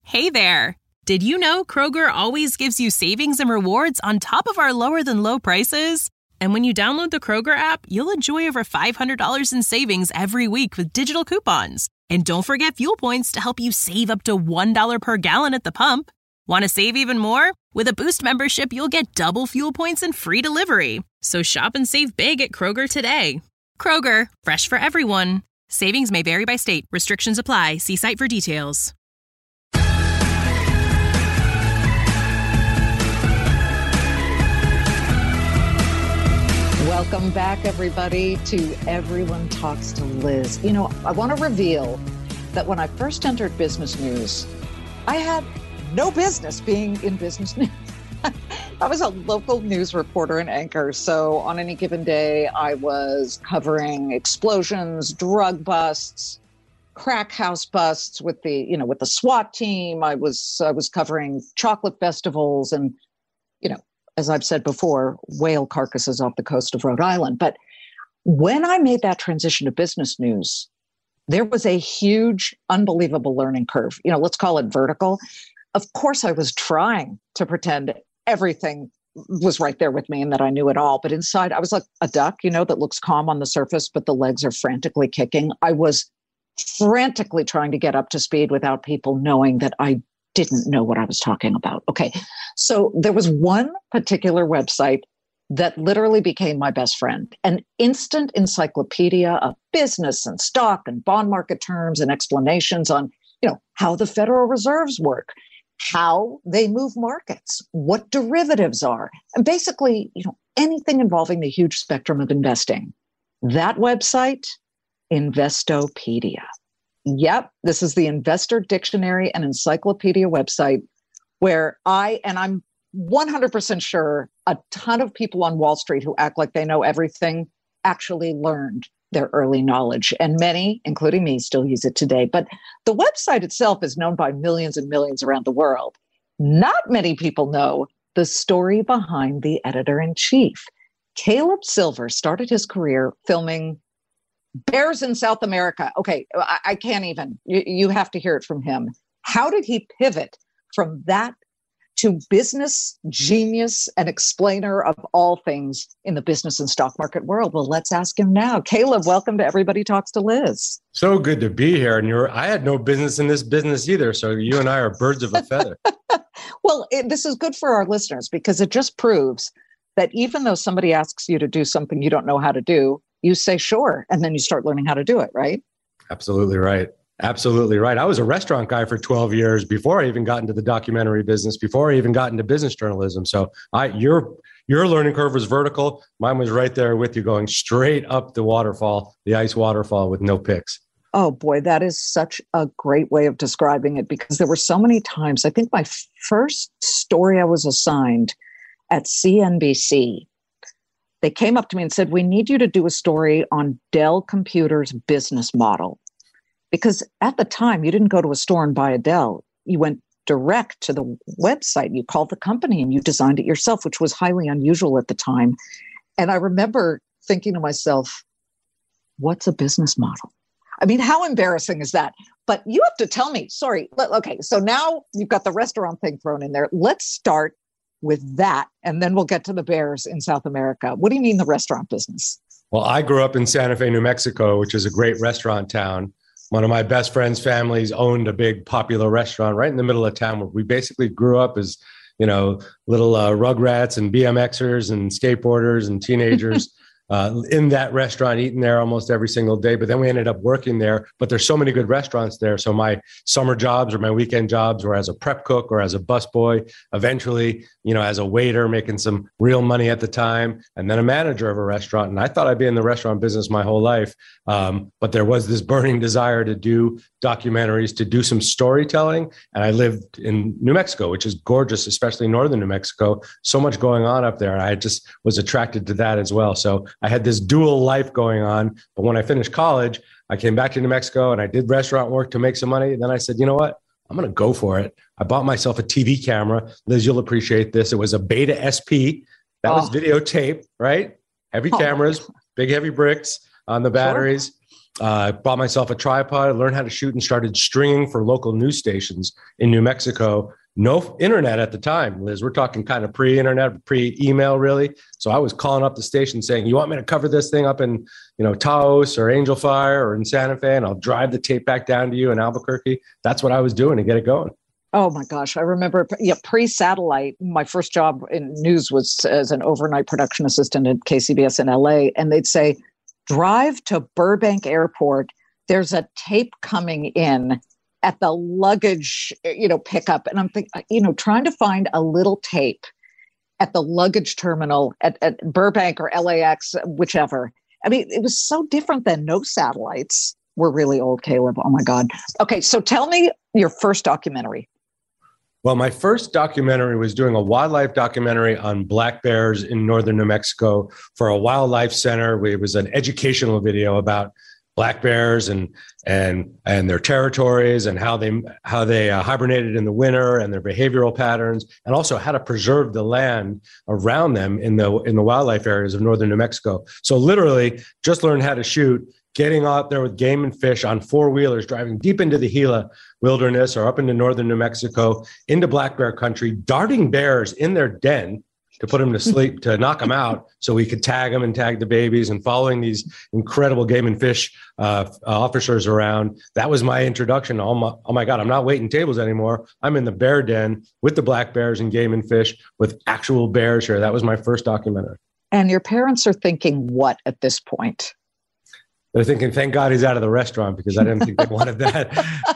Hey there! Did you know Kroger always gives you savings and rewards on top of our lower-than-low prices? And when you download the Kroger app, you'll enjoy over $500 in savings every week with digital coupons. And don't forget fuel points to help you save up to $1 per gallon at the pump. Want to save even more? With a Boost membership, you'll get double fuel points and free delivery. So shop and save big at Kroger today. Kroger, fresh for everyone. Savings may vary by state. Restrictions apply. See site for details. Welcome back, everybody, to Everyone Talks to Liz. You know, I want to reveal that when I first entered business news, I had no business being in business news. I was a local news reporter and anchor. So on any given day, I was covering explosions, drug busts, crack house busts with the SWAT team. I was covering chocolate festivals and, as I've said before, whale carcasses off the coast of Rhode Island. But when I made that transition to business news, there was a huge, unbelievable learning curve. Let's call it vertical. Of course, I was trying to pretend everything was right there with me and that I knew it all. But inside, I was like a duck, that looks calm on the surface, but the legs are frantically kicking. I was frantically trying to get up to speed without people knowing that I didn't know what I was talking about. Okay. So there was one particular website that literally became my best friend, an instant encyclopedia of business and stock and bond market terms and explanations on, how the Federal Reserves work, how they move markets, what derivatives are, and basically, anything involving the huge spectrum of investing. That website, Investopedia. Yep, this is the Investor Dictionary and Encyclopedia website where I'm 100% sure a ton of people on Wall Street who act like they know everything actually learned their early knowledge. And many, including me, still use it today. But the website itself is known by millions and millions around the world. Not many people know the story behind the editor-in-chief. Caleb Silver started his career filming bears in South America. Okay, I can't even. You have to hear it from him. How did he pivot from that to business genius and explainer of all things in the business and stock market world? Well, let's ask him now. Caleb, welcome to Everybody Talks to Liz. So good to be here. And I had no business in this business either. So you and I are birds of a feather. Well, this is good for our listeners because it just proves that even though somebody asks you to do something you don't know how to do, you say, sure, and then you start learning how to do it, right? Absolutely right. Absolutely right. I was a restaurant guy for 12 years before I even got into the documentary business, before I even got into business journalism. So your learning curve was vertical. Mine was right there with you, going straight up the waterfall, the ice waterfall with no picks. Oh, boy, that is such a great way of describing it because there were so many times. I think my first story I was assigned at CNBC, they came up to me and said, we need you to do a story on Dell Computers' business model. Because at the time, you didn't go to a store and buy a Dell. You went direct to the website. You called the company and you designed it yourself, which was highly unusual at the time. And I remember thinking to myself, what's a business model? I mean, how embarrassing is that? But you have to tell me, sorry. Okay, so now you've got the restaurant thing thrown in there. Let's start with that, and then we'll get to the bears in South America. What do you mean the restaurant business? Well, I grew up in Santa Fe, New Mexico, which is a great restaurant town. One of my best friend's families owned a big popular restaurant right in the middle of town where we basically grew up as, little Rugrats and BMXers and skateboarders and teenagers in that restaurant, eating there almost every single day. But then we ended up working there. But there's so many good restaurants there. So my summer jobs or my weekend jobs were as a prep cook or as a busboy, eventually, as a waiter, making some real money at the time, and then a manager of a restaurant. And I thought I'd be in the restaurant business my whole life. But there was this burning desire to do documentaries, to do some storytelling. And I lived in New Mexico, which is gorgeous, especially northern New Mexico. So much going on up there. And I just was attracted to that as well. So I had this dual life going on. But when I finished college, I came back to New Mexico and I did restaurant work to make some money. And then I said, you know what? I'm going to go for it. I bought myself a TV camera. Liz, you'll appreciate this. It was a Beta SP. That was videotape, right? Heavy cameras, big heavy bricks on the batteries. I bought myself a tripod, learned how to shoot, and started stringing for local news stations in New Mexico. No internet at the time, Liz. We're talking kind of pre-internet, pre-email, really. So I was calling up the station saying, "You want me to cover this thing up in, Taos or Angel Fire or in Santa Fe, and I'll drive the tape back down to you in Albuquerque." That's what I was doing to get it going. Oh my gosh. I remember pre-satellite, my first job in news was as an overnight production assistant at KCBS in LA. And they'd say, drive to Burbank Airport. There's a tape coming in at the luggage, pickup. And I'm thinking, trying to find a little tape at the luggage terminal at Burbank or LAX, whichever. I mean, it was so different then. No satellites. We're really old, Caleb. Oh my God. Okay. So tell me your first documentary. Well, my first documentary was doing a wildlife documentary on black bears in northern New Mexico for a wildlife center. It was an educational video about black bears and their territories and how they hibernated in the winter and their behavioral patterns, and also how to preserve the land around them in the wildlife areas of northern New Mexico. So literally just learned how to shoot, getting out there with game and fish on four-wheelers, driving deep into the Gila wilderness or up into northern New Mexico, into black bear country, darting bears in their den to put them to sleep, to knock them out so we could tag them and tag the babies, and following these incredible game and fish officers around. That was my introduction. Oh my God, I'm not waiting tables anymore. I'm in the bear den with the black bears and game and fish with actual bears here. That was my first documentary. And your parents are thinking what at this point? They're thinking, thank God he's out of the restaurant, because I didn't think they wanted that.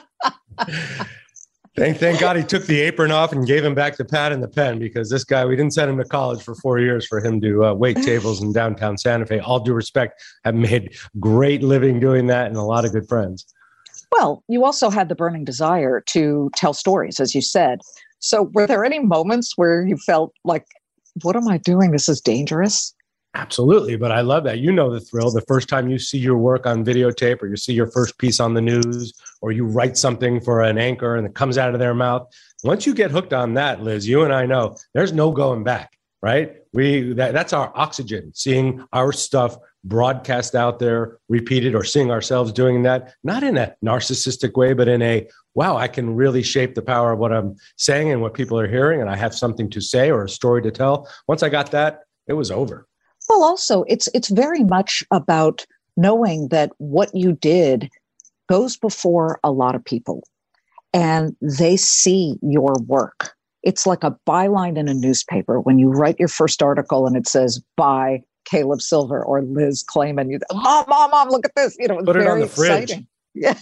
Thank God he took the apron off and gave him back the pad and the pen, because this guy, we didn't send him to college for 4 years for him to wait tables in downtown Santa Fe. All due respect, I've made great living doing that and a lot of good friends. Well, you also had the burning desire to tell stories, as you said. So were there any moments where you felt like, what am I doing? This is dangerous. Absolutely. But I love that. You know the thrill. The first time you see your work on videotape, or you see your first piece on the news, or you write something for an anchor and it comes out of their mouth. Once you get hooked on that, Liz, you and I know there's no going back, right? That's our oxygen, seeing our stuff broadcast out there, repeated, or seeing ourselves doing that, not in a narcissistic way, but in a, wow, I can really shape the power of what I'm saying and what people are hearing. And I have something to say or a story to tell. Once I got that, it was over. Well, also, it's very much about knowing that what you did goes before a lot of people and they see your work. It's like a byline in a newspaper when you write your first article and it says, by Caleb Silver or Liz Claman. You, Mom, look at this. It's Put it very on the fridge. Exciting. Yeah.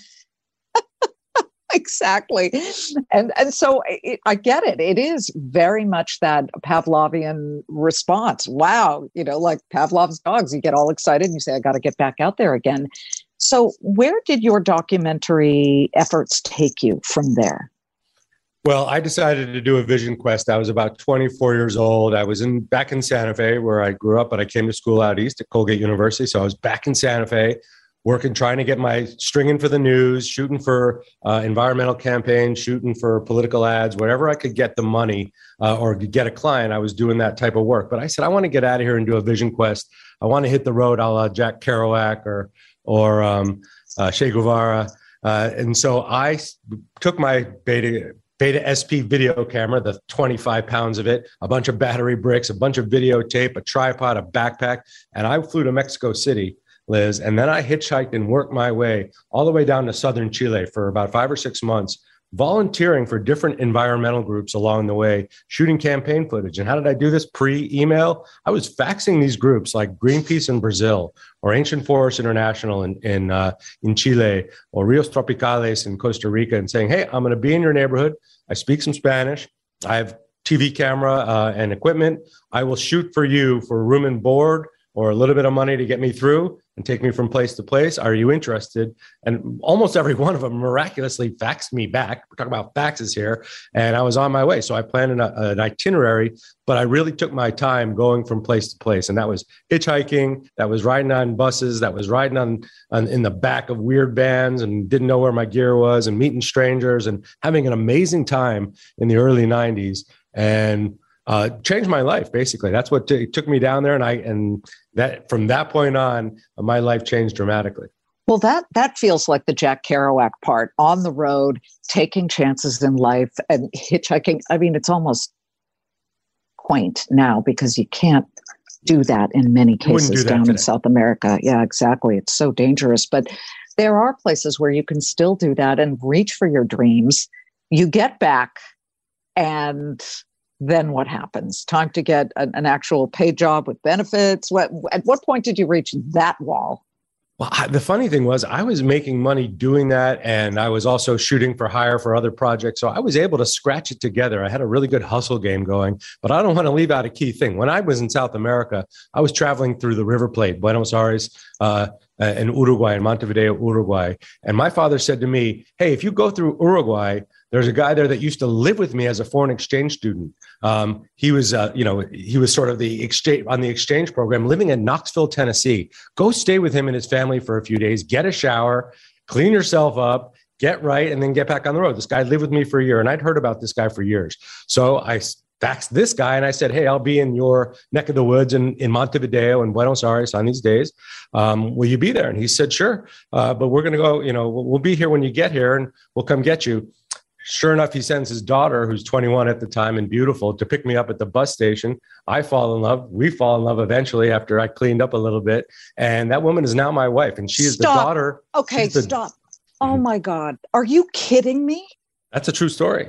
Exactly. And so I get it. It is very much that Pavlovian response. Wow. Like Pavlov's dogs, you get all excited and you say, I got to get back out there again. So where did your documentary efforts take you from there? Well, I decided to do a vision quest. I was about 24 years old. I was back in Santa Fe where I grew up, but I came to school out east at Colgate University. So I was back in Santa Fe, working, trying to get my stringing for the news, shooting for environmental campaigns, shooting for political ads, whatever I could get the money or get a client, I was doing that type of work. But I said, I want to get out of here and do a vision quest. I want to hit the road a la Jack Kerouac or Che Guevara. And so I took my Beta SP video camera, the 25 pounds of it, a bunch of battery bricks, a bunch of videotape, a tripod, a backpack, and I flew to Mexico City, Liz, and then I hitchhiked and worked my way all the way down to southern Chile for about 5 or 6 months, volunteering for different environmental groups along the way, shooting campaign footage. And how did I do this? Pre-email? I was faxing these groups like Greenpeace in Brazil, or Ancient Forest International in Chile, or Rios Tropicales in Costa Rica, and saying, hey, I'm going to be in your neighborhood. I speak some Spanish. I have TV camera and equipment. I will shoot for you for room and board, or a little bit of money to get me through and take me from place to place. Are you interested? And almost every one of them miraculously faxed me back. We're talking about faxes here. And I was on my way. So I planned an itinerary, but I really took my time going from place to place. And that was hitchhiking, that was riding on buses, that was riding on in the back of weird vans and didn't know where my gear was, and meeting strangers and having an amazing time in the early 90s. And changed my life, basically. That's what took me down there. And that from that point on, my life changed dramatically. Well, that feels like the Jack Kerouac part, on the road, taking chances in life and hitchhiking. I mean, it's almost quaint now because you can't do that in many cases down in South America. Yeah, exactly. It's so dangerous. But there are places where you can still do that and reach for your dreams. You get back, and then what happens? Time to get an actual paid job with benefits. At what point did you reach that wall? Well, the funny thing was I was making money doing that, and I was also shooting for hire for other projects. So I was able to scratch it together. I had a really good hustle game going, but I don't want to leave out a key thing. When I was in South America, I was traveling through the River Plate, Buenos Aires, in Uruguay, in Montevideo, Uruguay. And my father said to me, hey, if you go through Uruguay, there's a guy there that used to live with me as a foreign exchange student. He was sort of on the exchange program, living in Knoxville, Tennessee. Go stay with him and his family for a few days, get a shower, clean yourself up, get right, and then get back on the road. This guy lived with me for a year, and I'd heard about this guy for years. So I faxed this guy, and I said, hey, I'll be in your neck of the woods in Montevideo and Buenos Aires on these days. Will you be there? And he said, sure, but we're going to go, we'll be here when you get here, and we'll come get you. Sure enough, he sends his daughter, who's 21 at the time and beautiful, to pick me up at the bus station. I fall in love. We fall in love eventually after I cleaned up a little bit. And that woman is now my wife, and she is the daughter. Okay, stop. Oh, my God. Are you kidding me? That's a true story.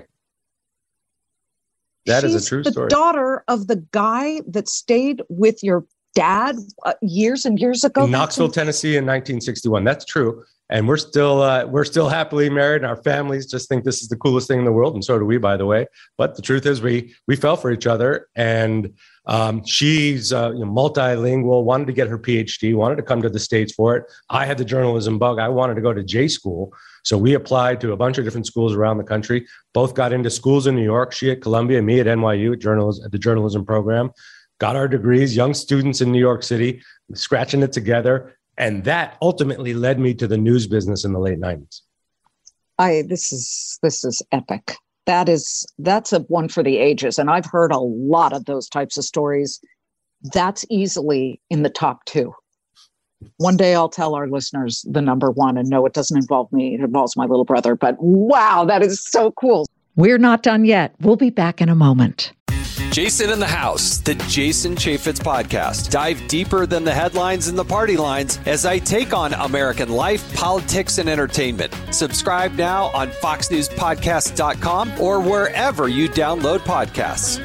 That is a true story. The daughter of the guy that stayed with your dad years and years ago? In Knoxville, Tennessee in 1961. That's true. And we're still happily married, and our families just think this is the coolest thing in the world. And so do we, by the way. But the truth is we fell for each other, and she's multilingual, wanted to get her PhD, wanted to come to the States for it. I had the journalism bug. I wanted to go to J school. So we applied to a bunch of different schools around the country, both got into schools in New York, she at Columbia, me at NYU at the journalism program, got our degrees, young students in New York City, scratching it together. And that ultimately led me to the news business in the late 90s. This is epic. That's a one for the ages. And I've heard a lot of those types of stories. That's easily in the top two. One day I'll tell our listeners the number one, and no, it doesn't involve me. It involves my little brother. But wow, that is so cool. We're not done yet. We'll be back in a moment. Jason in the House, the Jason Chaffetz podcast. Dive deeper than the headlines and the party lines as I take on American life, politics, and entertainment. Subscribe now on foxnewspodcast.com or wherever you download podcasts.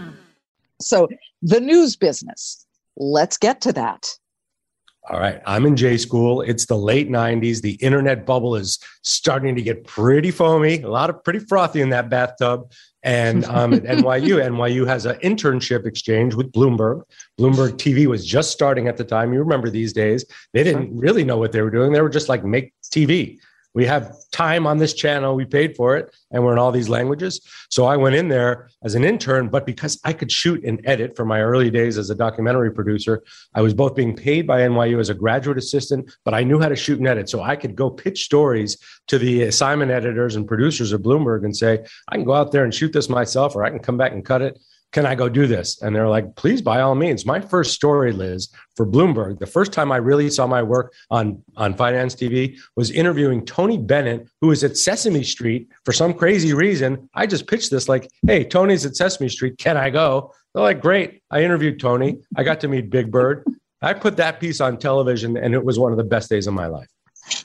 So the news business, let's get to that. All right. I'm in J school. It's the late 90s. The internet bubble is starting to get pretty foamy, a lot of pretty frothy in that bathtub. And at NYU. NYU has an internship exchange with Bloomberg. Bloomberg TV was just starting at the time. You remember these days. They didn't really know what they were doing. They were just like, make TV. We have time on this channel. We paid for it, and we're in all these languages. So I went in there as an intern, but because I could shoot and edit from my early days as a documentary producer, I was both being paid by NYU as a graduate assistant, but I knew how to shoot and edit. So I could go pitch stories to the assignment editors and producers of Bloomberg and say, I can go out there and shoot this myself, or I can come back and cut it. Can I go do this? And they're like, please, by all means. My first story, Liz, for Bloomberg, the first time I really saw my work on finance TV was interviewing Tony Bennett, who was at Sesame Street for some crazy reason. I just pitched this like, hey, Tony's at Sesame Street. Can I go? They're like, great. I interviewed Tony. I got to meet Big Bird. I put that piece on television, and it was one of the best days of my life.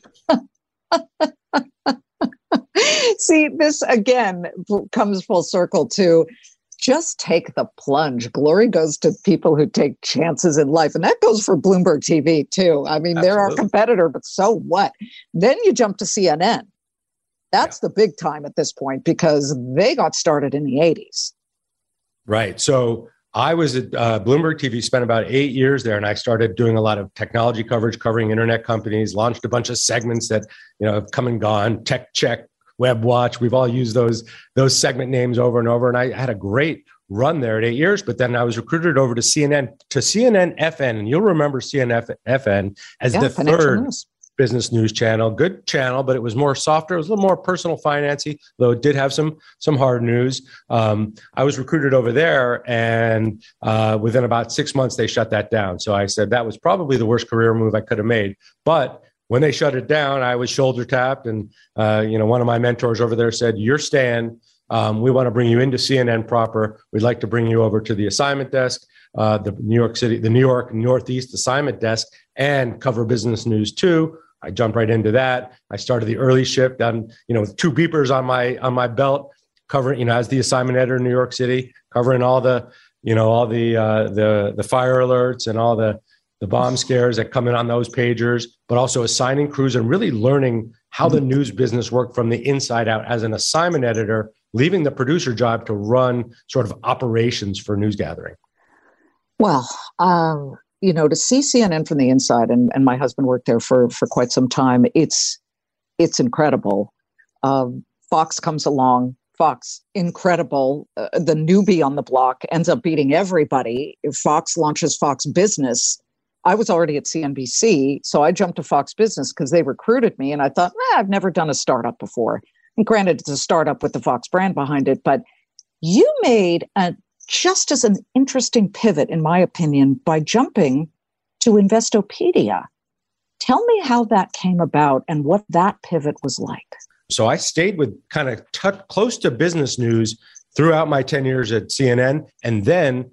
See, this again comes full circle to just take the plunge. Glory goes to people who take chances in life. And that goes for Bloomberg TV too. I mean, they're our competitor, but so what? Then you jump to CNN. That's the big time at this point because they got started in the 80s. Right. So I was at Bloomberg TV, spent about 8 years there, and I started doing a lot of technology coverage, covering internet companies, launched a bunch of segments that have come and gone, Tech Check, Web Watch. We've all used those segment names over and over. And I had a great run there at 8 years, but then I was recruited over to CNN FN. And you'll remember CNN FN as the third business news channel. Good channel, but it was more softer. It was a little more personal financy, though it did have some hard news. I was recruited over there, and within about 6 months, they shut that down. So I said that was probably the worst career move I could have made. But when they shut it down, I was shoulder tapped. And, one of my mentors over there said, "You're Stan. We want to bring you into CNN proper. We'd like to bring you over to the assignment desk, the New York Northeast assignment desk, and cover business news too." I jumped right into that. I started the early shift on, with 2 beepers on my belt, covering, as the assignment editor in New York City, covering all the fire alerts and all the bomb scares that come in on those pagers, but also assigning crews and really learning how the news business worked from the inside out as an assignment editor, leaving the producer job to run sort of operations for news gathering. Well, to see CNN from the inside, and my husband worked there for quite some time, it's incredible. Fox comes along. Fox, incredible. The newbie on the block ends up beating everybody. If Fox launches Fox Business, I was already at CNBC, so I jumped to Fox Business because they recruited me, and I thought, I've never done a startup before. And granted, it's a startup with the Fox brand behind it, but you made just as an interesting pivot, in my opinion, by jumping to Investopedia. Tell me how that came about and what that pivot was like. So I stayed with kind of close to business news throughout my 10 years at CNN. And then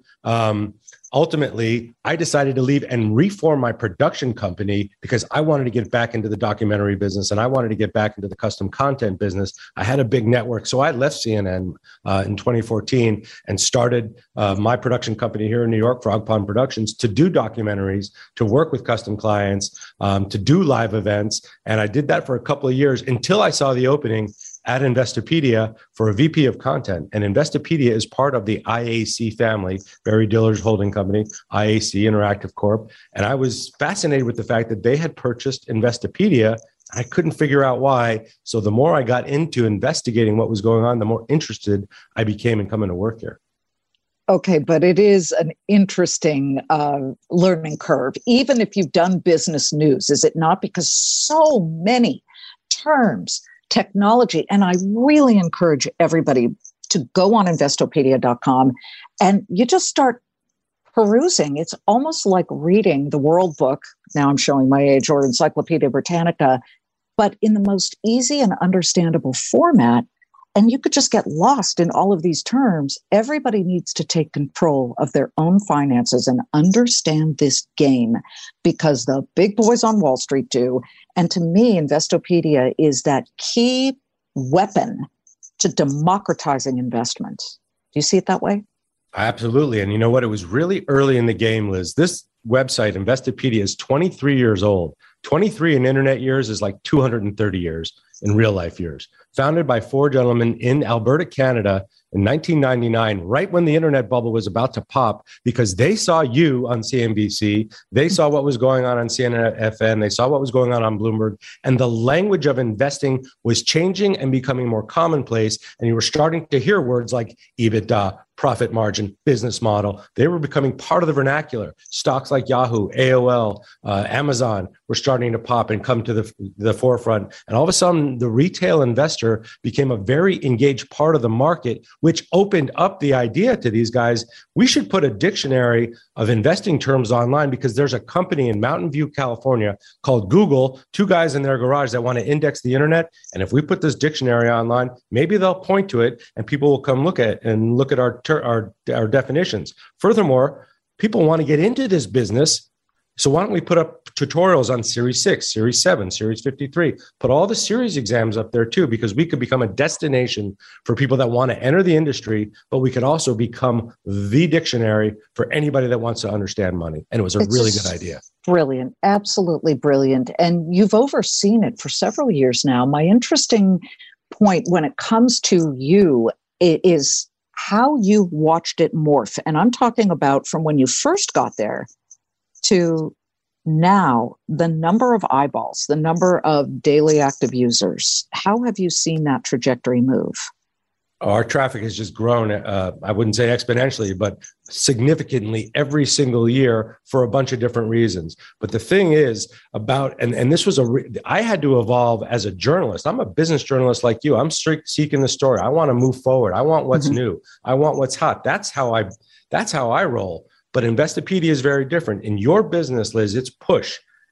ultimately, I decided to leave and reform my production company because I wanted to get back into the documentary business and I wanted to get back into the custom content business. I had a big network. So I left CNN in 2014 and started my production company here in New York, Frog Pond Productions, to do documentaries, to work with custom clients, to do live events. And I did that for a couple of years until I saw the opening at Investopedia for a VP of content. And Investopedia is part of the IAC family, Barry Diller's holding company, IAC Interactive Corp. And I was fascinated with the fact that they had purchased Investopedia. I couldn't figure out why. So the more I got into investigating what was going on, the more interested I became in coming to work here. Okay, but it is an interesting learning curve, even if you've done business news, is it not? Because so many terms, technology, and I really encourage everybody to go on Investopedia.com and you just start perusing. It's almost like reading the World Book, now I'm showing my age, or Encyclopedia Britannica, but in the most easy and understandable format. And you could just get lost in all of these terms. Everybody needs to take control of their own finances and understand this game because the big boys on Wall Street do. And to me, Investopedia is that key weapon to democratizing investment. Do you see it that way? Absolutely. And you know what? It was really early in the game, Liz. This website, Investopedia, is 23 years old. 23 in internet years is like 230 years in real life years. Founded by 4 gentlemen in Alberta, Canada in 1999, right when the internet bubble was about to pop, because they saw you on CNBC, they saw what was going on CNN-FN, they saw what was going on Bloomberg, and the language of investing was changing and becoming more commonplace, and you were starting to hear words like EBITDA, profit margin, business model. They were becoming part of the vernacular. Stocks like Yahoo, AOL, Amazon were starting to pop and come to the forefront. And all of a sudden, the retail investor became a very engaged part of the market, which opened up the idea to these guys, we should put a dictionary of investing terms online because there's a company in Mountain View, California called Google, 2 guys in their garage that want to index the internet. And if we put this dictionary online, maybe they'll point to it and people will come look at our definitions. Furthermore, people want to get into this business. So why don't we put up tutorials on Series 6, Series 7, Series 53, put all the series exams up there too, because we could become a destination for people that want to enter the industry, but we could also become the dictionary for anybody that wants to understand money. And it was a really good idea. Brilliant. Absolutely brilliant. And you've overseen it for several years now. My interesting point when it comes to you is how you watched it morph. And I'm talking about from when you first got there to now, the number of eyeballs, the number of daily active users. How have you seen that trajectory move? Our traffic has just grown, I wouldn't say exponentially, but significantly every single year for a bunch of different reasons. But the thing is about, and this was I had to evolve as a journalist. I'm a business journalist like you. I'm seeking the story. I want to move forward. I want what's new. I want what's hot. That's how I roll. But Investopedia is very different. In your business, Liz, it's push.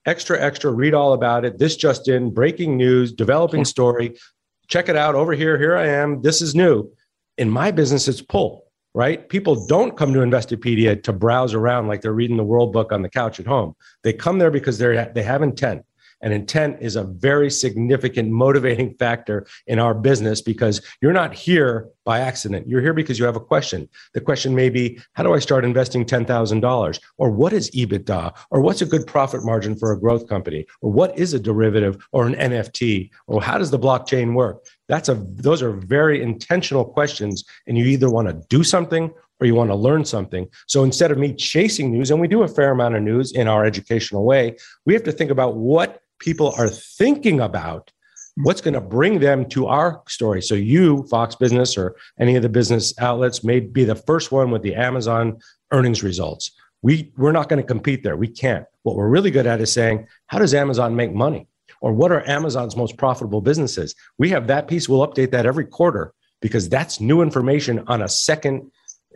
extra, read all about it. This just in, breaking news, developing story. Check it out over here. Here I am. This is new. In my business, it's pull, right? People don't come to Investopedia to browse around like they're reading the World Book on the couch at home. They come there because they have intent. And intent is a very significant motivating factor in our business, because you're not here by accident. You're here because you have a question. The question may be, how do I start investing $10,000? Or what is EBITDA? Or what's a good profit margin for a growth company? Or what is a derivative or an NFT? Or how does the blockchain work? Those are very intentional questions. And you either want to do something or you want to learn something. So instead of me chasing news, and we do a fair amount of news in our educational way, we have to think about what people are thinking about, what's going to bring them to our story. So you, Fox Business, or any of the business outlets may be the first one with the Amazon earnings results. We're not going to compete there. We can't. What we're really good at is saying, how does Amazon make money? Or what are Amazon's most profitable businesses? We have that piece. We'll update that every quarter, because that's new information on a second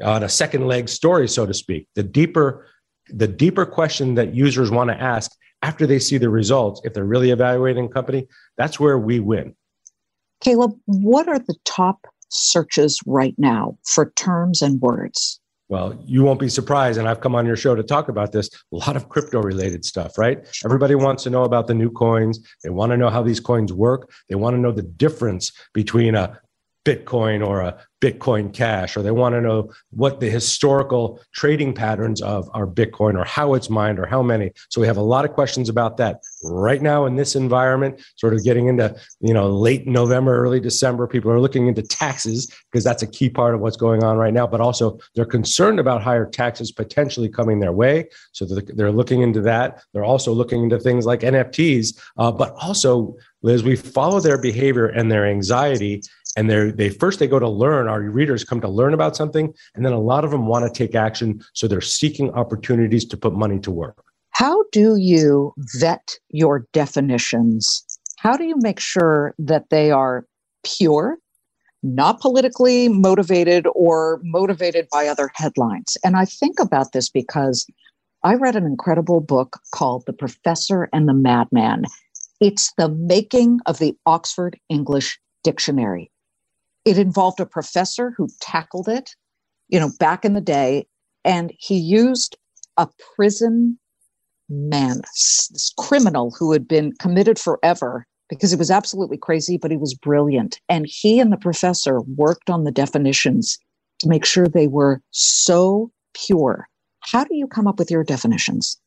leg story, so to speak. The deeper question that users want to ask after they see the results, if they're really evaluating a company, that's where we win. Caleb, what are the top searches right now for terms and words? Well, you won't be surprised, and I've come on your show to talk about this, a lot of crypto-related stuff, right? Everybody wants to know about the new coins. They want to know how these coins work. They want to know the difference between a Bitcoin or a Bitcoin Cash, or they want to know what the historical trading patterns of our Bitcoin, or how it's mined, or how many. So we have a lot of questions about that right now in this environment, sort of getting into, late November, early December. People are looking into taxes, because that's a key part of what's going on right now, but also they're concerned about higher taxes potentially coming their way. So they're looking into that. They're also looking into things like NFTs, but also, Liz, we follow their behavior and their anxiety. And they go to learn. Our readers come to learn about something, and then a lot of them want to take action. So they're seeking opportunities to put money to work. How do you vet your definitions? How do you make sure that they are pure, not politically motivated or motivated by other headlines? And I think about this because I read an incredible book called The Professor and the Madman. It's the making of the Oxford English Dictionary. It involved a professor who tackled it, back in the day, and he used a prison man, this criminal who had been committed forever because he was absolutely crazy, but he was brilliant. And he and the professor worked on the definitions to make sure they were so pure. How do you come up with your definitions?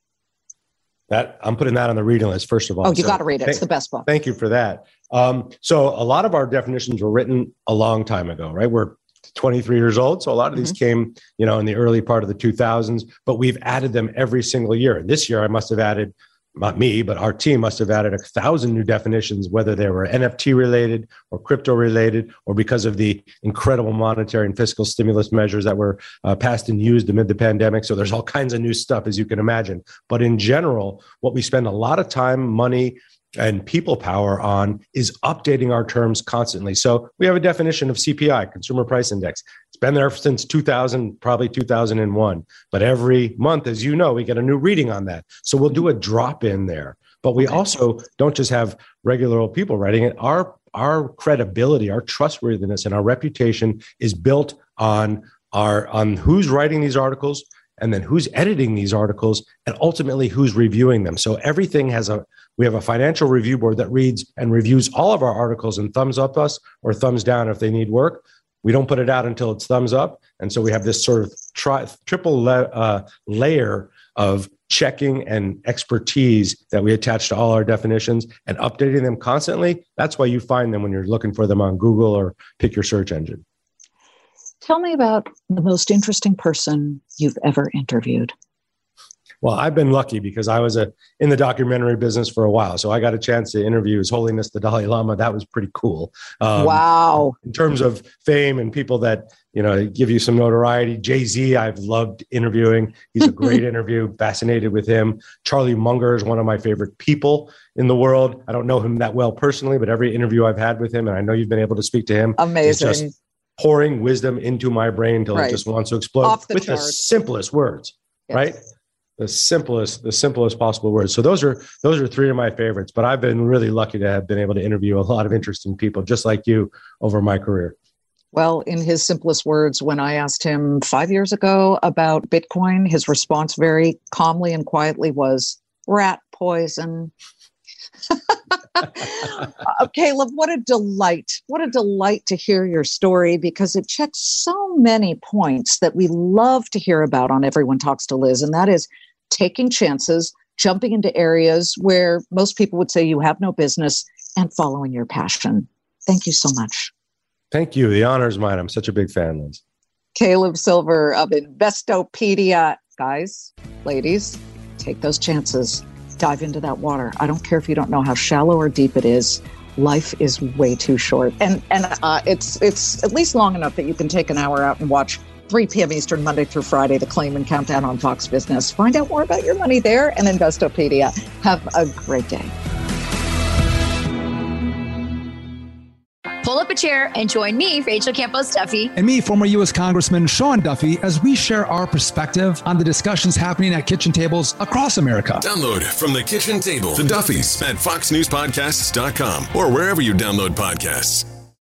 I'm putting that on the reading list, first of all. Oh, you got to read it. It's the best book. Thank you for that. So a lot of our definitions were written a long time ago, right? We're 23 years old. So a lot of these came, in the early part of the 2000s, but we've added them every single year. And this year I must have added, not me, but our team must have added 1,000 new definitions, whether they were NFT related or crypto related, or because of the incredible monetary and fiscal stimulus measures that were passed and used amid the pandemic. So there's all kinds of new stuff, as you can imagine. But in general, what we spend a lot of time, money, and people power on is updating our terms constantly. So we have a definition of CPI, Consumer Price Index. It's been there since 2000, probably 2001. But every month, as you know, we get a new reading on that. So we'll do a drop in there. But we also don't just have regular old people writing it. Our credibility, our trustworthiness, and our reputation is built on who's writing these articles, and then who's editing these articles, and ultimately who's reviewing them. So everything we have a financial review board that reads and reviews all of our articles and thumbs up us or thumbs down if they need work. We don't put it out until it's thumbs up. And so we have this sort of triple layer of checking and expertise that we attach to all our definitions and updating them constantly. That's why you find them when you're looking for them on Google or pick your search engine. Tell me about the most interesting person you've ever interviewed. Well, I've been lucky because I was in the documentary business for a while. So I got a chance to interview His Holiness the Dalai Lama. That was pretty cool. Wow. In terms of fame and people that, give you some notoriety, Jay-Z, I've loved interviewing. He's a great interview, fascinated with him. Charlie Munger is one of my favorite people in the world. I don't know him that well personally, but every interview I've had with him, and I know you've been able to speak to him. Amazing. Is just pouring wisdom into my brain until it just wants to explode with the simplest words, right? the simplest possible words. So those are three of my favorites, but I've been really lucky to have been able to interview a lot of interesting people just like you over my career. Well, in his simplest words, when I asked him 5 years ago about Bitcoin, his response very calmly and quietly was rat poison. Caleb, what a delight to hear your story, because it checks so many points that we love to hear about on Everyone Talks to Liz. And that is taking chances, jumping into areas where most people would say you have no business, and following your passion. Thank you so much. Thank you. The honor is mine. I'm such a big fan, Liz. Caleb Silver of Investopedia. Guys, ladies, take those chances. Dive into that water. I don't care if you don't know how shallow or deep it is. Life is way too short. And it's at least long enough that you can take an hour out and watch 3 p.m. Eastern, Monday through Friday, the Claim Countdown on Fox Business. Find out more about your money there and Investopedia. Have a great day. Pull up a chair and join me, Rachel Campos Duffy. And me, former U.S. Congressman Sean Duffy, as we share our perspective on the discussions happening at kitchen tables across America. Download From the Kitchen Table, The Duffys, at foxnewspodcasts.com or wherever you download podcasts.